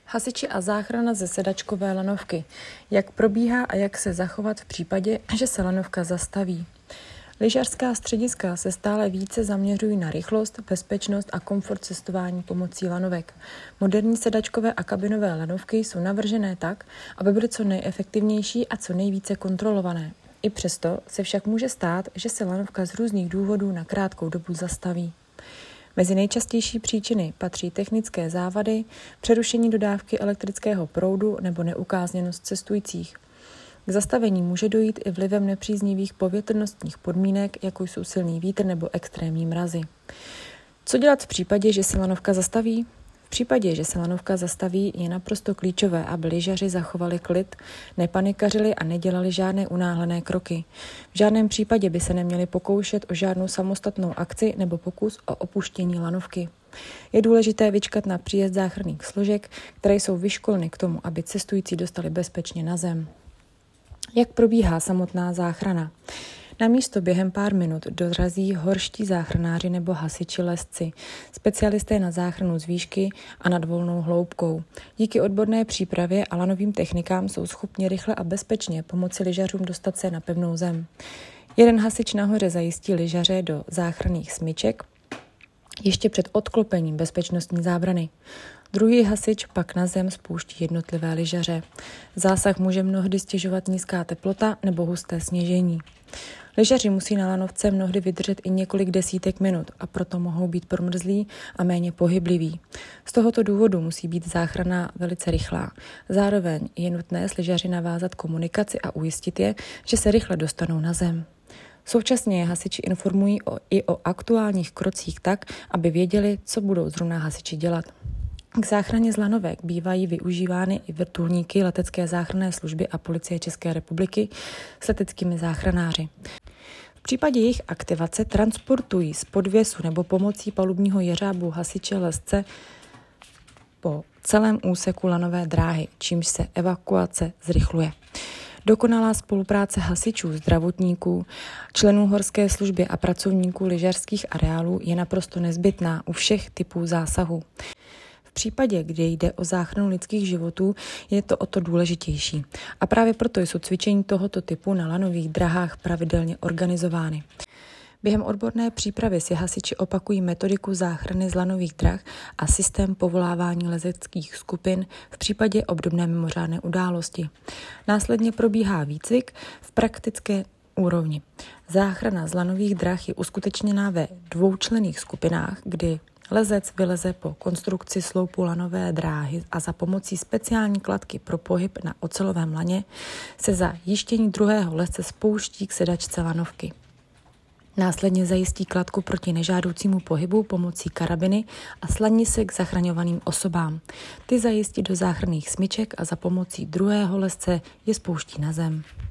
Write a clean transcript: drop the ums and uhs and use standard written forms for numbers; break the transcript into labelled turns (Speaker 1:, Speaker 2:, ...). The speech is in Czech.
Speaker 1: Hasiči a záchrana ze sedačkové lanovky. Jak probíhá a jak se zachovat v případě, že se lanovka zastaví. Lyžařská střediska se stále více zaměřují na rychlost, bezpečnost a komfort cestování pomocí lanovek. Moderní sedačkové a kabinové lanovky jsou navržené tak, aby byly co nejefektivnější a co nejvíce kontrolované. I přesto se však může stát, že se lanovka z různých důvodů na krátkou dobu zastaví. Mezi nejčastější příčiny patří technické závady, přerušení dodávky elektrického proudu nebo neukázněnost cestujících. K zastavení může dojít i vlivem nepříznivých povětrnostních podmínek, jako jsou silný vítr nebo extrémní mrazy. Co dělat v případě, že se lanovka zastaví? V případě, že se lanovka zastaví, je naprosto klíčové, aby lyžaři zachovali klid, nepanikařili a nedělali žádné unáhlené kroky. V žádném případě by se neměli pokoušet o žádnou samostatnou akci nebo pokus o opuštění lanovky. Je důležité vyčkat na příjezd záchranných složek, které jsou vyškoleny k tomu, aby cestující dostali bezpečně na zem. Jak probíhá samotná záchrana? Na místo během pár minut dorazí horští záchranáři nebo hasiči lesci, specialisté na záchranu z výšky a nad volnou hloubkou. Díky odborné přípravě a lanovým technikám jsou schopni rychle a bezpečně pomoci lyžařům dostat se na pevnou zem. Jeden hasič nahoře zajistí lyžaře do záchranných smyček ještě před odklopením bezpečnostní zábrany. Druhý hasič pak na zem spouští jednotlivé lyžaře. Zásah může mnohdy stěžovat nízká teplota nebo husté sněžení. Lyžaři musí na lanovce mnohdy vydržet i několik desítek minut a proto mohou být promrzlí a méně pohybliví. Z tohoto důvodu musí být záchrana velice rychlá. Zároveň je nutné s lyžaři navázat komunikaci a ujistit je, že se rychle dostanou na zem. Současně je hasiči informují i o aktuálních krocích tak, aby věděli, co budou zrovna hasiči dělat. K záchraně z lanovek bývají využívány i vrtulníky letecké záchranné služby a policie České republiky s leteckými záchranáři. V případě jejich aktivace transportují z podvěsu nebo pomocí palubního jeřábu hasiče lesce po celém úseku lanové dráhy, čímž se evakuace zrychluje. Dokonalá spolupráce hasičů, zdravotníků, členů horské služby a pracovníků lyžařských areálů je naprosto nezbytná u všech typů zásahů. V případě, kdy jde o záchranu lidských životů, je to o to důležitější. A právě proto jsou cvičení tohoto typu na lanových drahách pravidelně organizovány. Během odborné přípravy si hasiči opakují metodiku záchrany z lanových drah a systém povolávání lezeckých skupin v případě obdobné mimořádné události. Následně probíhá výcvik v praktické úrovni. Záchrana z lanových drah je uskutečněná ve dvoučlenných skupinách, kdy lezec vyleze po konstrukci sloupu lanové dráhy a za pomocí speciální kladky pro pohyb na ocelovém laně se za jištění druhého lezce spouští k sedačce lanovky. Následně zajistí kladku proti nežádoucímu pohybu pomocí karabiny a slaní se k zachraňovaným osobám. Ty zajistí do záchranných smyček a za pomocí druhého lezce je spouští na zem.